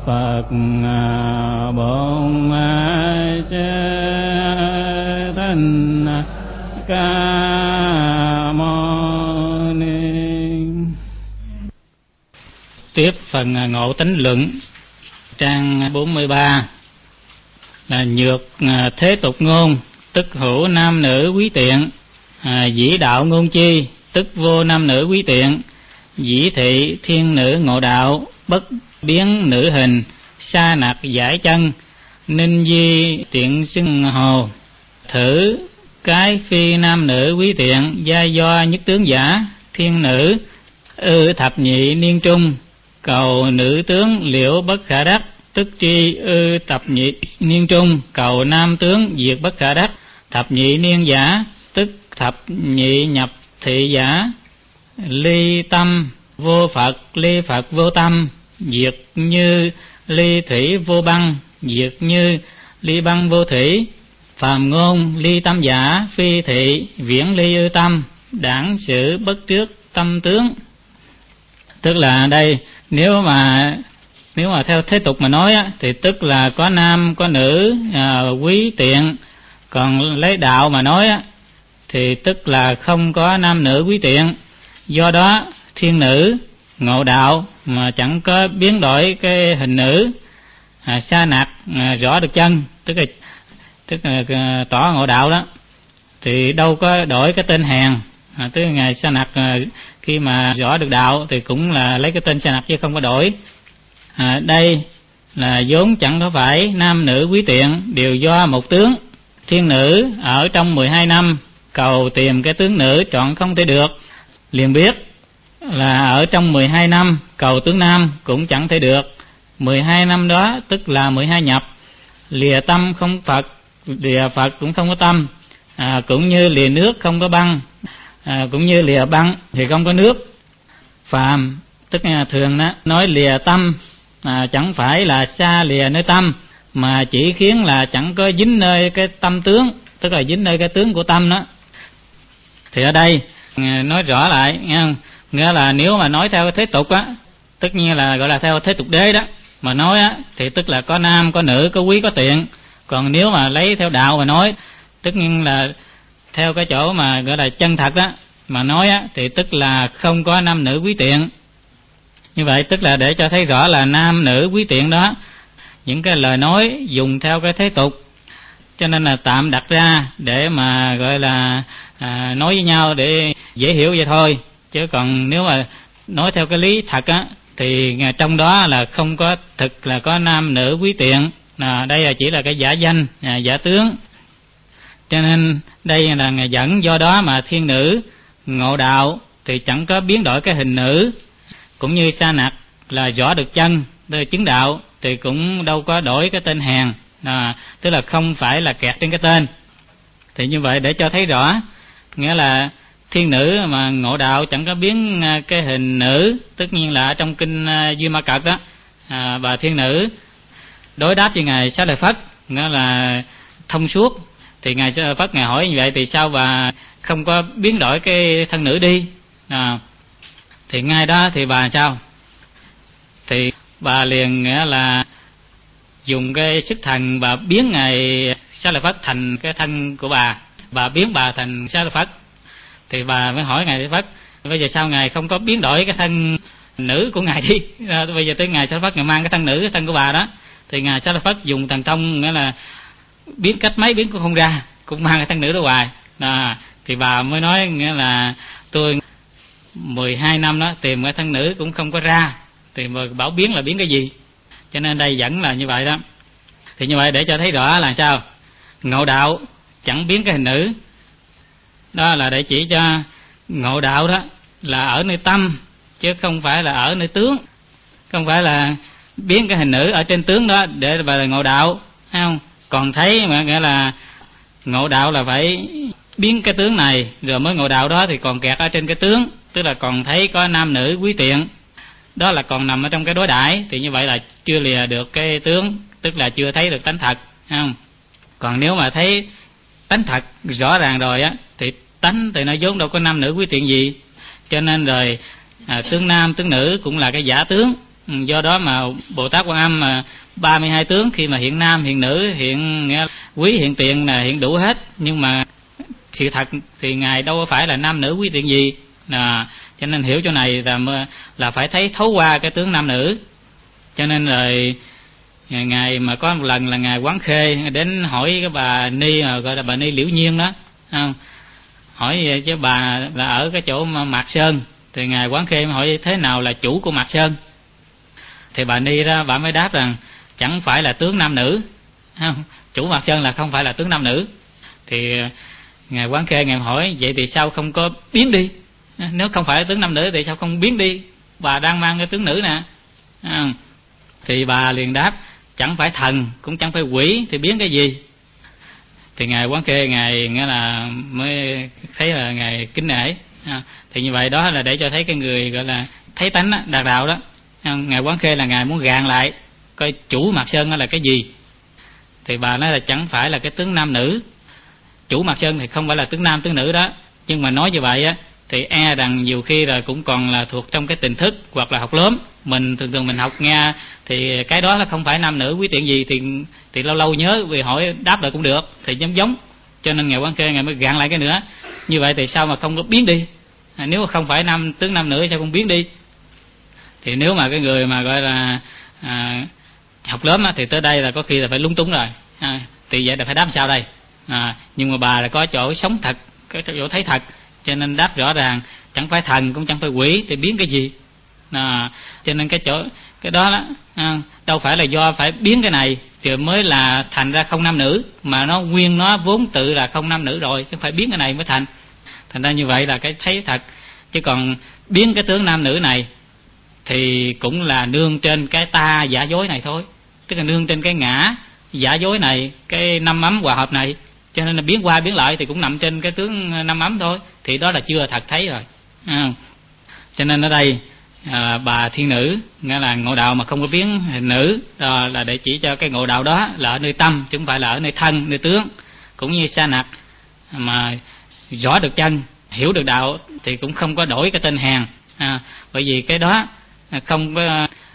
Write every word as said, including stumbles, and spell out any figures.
Phật Bổn Sư Thích Ca Mâu Ni. Tiếp phần Ngộ Tánh Luận, trang bốn mươi ba, là nhược thế tục ngôn, tức hữu nam nữ quý tiện. À, dĩ đạo ngôn chi, tức vô nam nữ quý tiện. Dĩ thị thiên nữ ngộ đạo, bất biến nữ hình, sa nặc giải chân, ninh di tiện xưng hồ. Thử cái phi nam nữ quý tiện, gia do nhất tướng giả, thiên nữ ư thập nhị niên trung, cầu nữ tướng liễu bất khả đắc, tức tri ư thập nhị niên trung, cầu nam tướng diệt bất khả đắc. Thập nhị niên giả, tức thập nhị nhập thị giả. Ly tâm vô Phật, ly Phật vô tâm, diệt như ly thủy vô băng, diệt như ly băng vô thủy. Phàm ngôn ly tâm giả, phi thị viễn ly ư tâm, đảng sự bất trước tâm tướng. Tức là đây, nếu mà nếu mà theo thế tục mà nói á, thì tức là có nam có nữ à, quý tiện. Còn lấy đạo mà nói á, thì tức là không có nam nữ quý tiện. Do đó thiên nữ ngộ đạo mà chẳng có biến đổi cái hình nữ, à, sa nặc à, rõ được chân, tức là tức là à, tỏ ngộ đạo đó, thì đâu có đổi cái tên hèn. À, tức là ngài sa nặc à, khi mà rõ được đạo thì cũng là lấy cái tên sa nặc chứ không có đổi. À, đây là vốn chẳng có phải nam nữ quý tiện, đều do một tướng. Thiên nữ ở trong mười hai năm cầu tìm cái tướng nữ chọn không thể được, liền biết là ở trong mười hai năm cầu tướng nam cũng chẳng thể được. Mười hai năm đó tức là mười hai nhập, lìa tâm không Phật, lìa Phật cũng không có tâm, à, cũng như lìa nước không có băng, à, cũng như lìa băng thì không có nước. Phàm tức là thường đó, nói lìa tâm à, chẳng phải là xa lìa nơi tâm, mà chỉ khiến là chẳng có dính nơi cái tâm tướng, tức là dính nơi cái tướng của tâm đó. Thì ở đây nói rõ lại nghe không? Nghĩa là nếu mà nói theo thế tục á, tất nhiên là gọi là theo thế tục đế đó mà nói á, thì tức là có nam có nữ, có quý có tiện. Còn nếu mà lấy theo đạo mà nói, tất nhiên là theo cái chỗ mà gọi là chân thật đó mà nói á, thì tức là không có nam nữ quý tiện. Như vậy tức là để cho thấy rõ là nam nữ quý tiện đó, những cái lời nói dùng theo cái thế tục, cho nên là tạm đặt ra để mà gọi là à, nói với nhau để dễ hiểu vậy thôi. Chứ còn nếu mà nói theo cái lý thật á, thì trong đó là không có thực là có nam nữ quý tiện. À, đây là chỉ là cái giả danh, à, giả tướng. Cho nên đây là ngày dẫn, do đó mà thiên nữ ngộ đạo thì chẳng có biến đổi cái hình nữ, cũng như sa nặc là rõ được chân, chứng đạo thì cũng đâu có đổi cái tên hèn, à, tức là không phải là kẹt trên cái tên. Thì như vậy để cho thấy rõ, nghĩa là thiên nữ mà ngộ đạo chẳng có biến cái hình nữ, tất nhiên là ở trong kinh Duy Ma Cật đó, à, bà thiên nữ đối đáp với ngài Xá Lợi Phất, nghĩa là thông suốt. Thì ngài Xá Lợi Phất ngài hỏi như vậy thì sao bà không có biến đổi cái thân nữ đi, à, thì ngay đó thì bà sao? Thì bà liền nghĩa là dùng cái sức thần bà biến ngài Xá Lợi Phất thành cái thân của bà, bà biến bà thành Xá Lợi Phất. Thì bà mới hỏi ngài Xá Lợi Phất, bây giờ sao ngài không có biến đổi cái thân nữ của ngài đi, à, bây giờ tới ngài Xá Lợi Phất ngài mang cái thân nữ, cái thân của bà đó. Thì ngài Xá Lợi Phất dùng thần thông, nghĩa là biến cách mấy biến cũng không ra, cũng mang cái thân nữ đó hoài. À, thì bà mới nói nghĩa là tôi mười hai năm đó tìm cái thân nữ cũng không có ra, thì mà bảo biến là biến cái gì? Cho nên đây vẫn là như vậy đó. Thì như vậy để cho thấy rõ là sao? Ngộ đạo chẳng biến cái hình nữ, đó là để chỉ cho ngộ đạo đó là ở nơi tâm, chứ không phải là ở nơi tướng. Không phải là biến cái hình nữ ở trên tướng đó để bà là ngộ đạo, thấy không? Còn thấy mà nghĩa là ngộ đạo là phải biến cái tướng này rồi mới ngộ đạo đó, thì còn kẹt ở trên cái tướng, tức là còn thấy có nam nữ quý tiện, đó là còn nằm ở trong cái đối đãi. Thì như vậy là chưa lìa được cái tướng, tức là chưa thấy được tánh thật, thấy không? Còn nếu mà thấy tánh thật rõ ràng rồi á, thì tánh thì nó vốn đâu có nam nữ quý tiện gì, cho nên rồi à, tướng nam tướng nữ cũng là cái giả tướng, Do đó mà Bồ Tát Quan Âm mà ba mươi hai tướng, khi mà hiện nam hiện nữ hiện quý hiện tiện là hiện đủ hết, nhưng mà sự thật thì ngài đâu có phải là nam nữ quý tiện gì. À, cho nên hiểu chỗ này là là phải thấy thấu qua cái tướng nam nữ. Cho nên rồi ngài mà có một lần là ngài Quán Khê đến hỏi cái bà Ni, gọi là bà Ni Liễu Nhiên đó, không? Hỏi chứ bà là ở cái chỗ Mạc Sơn, thì ngài Quán Khê hỏi thế nào là chủ của Mạc Sơn. Thì bà Ni đó bà mới đáp rằng chẳng phải là tướng nam nữ, không? Chủ Mạc Sơn là không phải là tướng nam nữ. Thì ngài Quán Khê ngài hỏi vậy thì sao không có biến đi, nếu không phải là tướng nam nữ thì sao không biến đi, bà đang mang cái tướng nữ nè. À, thì bà liền đáp chẳng phải thần cũng chẳng phải quỷ thì biến cái gì. Thì ngài Quán Khê ngài nghĩa là mới thấy là ngài kính nể. À, thì như vậy đó là để cho thấy cái người gọi là thấy tánh đó, đạt đạo đó. À, ngài Quán Khê là ngài muốn gạn lại coi chủ Mạc Sơn đó là cái gì. Thì bà nói là chẳng phải là cái tướng nam nữ, chủ Mạc Sơn thì không phải là tướng nam tướng nữ đó, nhưng mà nói như vậy á thì e rằng nhiều khi là cũng còn là thuộc trong cái tình thức hoặc là học lớn. Mình thường thường mình học nghe thì cái đó là không phải nam nữ quý tiện gì, thì thì lâu lâu nhớ vì hỏi đáp lại cũng được, thì giống giống. Cho nên ngài Quán Khê ngài mới gạn lại cái nữa. Như vậy thì sao mà không có biến đi, à, nếu mà không phải nam tướng nam nữ sao không biến đi. Thì nếu mà cái người mà gọi là à, học lớn á, thì tới đây là có khi là phải lúng túng rồi. À, thì vậy là phải đáp sao đây. À, nhưng mà bà là có chỗ sống thật, có chỗ thấy thật, cho nên đáp rõ ràng chẳng phải thần cũng chẳng phải quỷ thì biến cái gì. À, cho nên cái chỗ cái đó, đó à, đâu phải là do phải biến cái này thì mới là thành ra không nam nữ, mà nó nguyên nó vốn tự là không nam nữ rồi, chứ phải biến cái này mới thành. Thành ra như vậy là cái thấy thật. Chứ còn biến cái tướng nam nữ này thì cũng là nương trên cái ta giả dối này thôi, tức là nương trên cái ngã giả dối này, cái năm ấm hòa hợp này. Cho nên là biến qua biến lại thì cũng nằm trên cái tướng năm ấm thôi, thì đó là chưa thật thấy rồi. À, cho nên ở đây à, bà thiên nữ nghĩa là ngộ đạo mà không có biến hình nữ, đó là để chỉ cho cái ngộ đạo đó là ở nơi tâm, chứ không phải là ở nơi thân nơi tướng. Cũng như Sa Nặc mà rõ được chân, hiểu được đạo thì cũng không có đổi cái tên hèn. À, bởi vì cái đó không có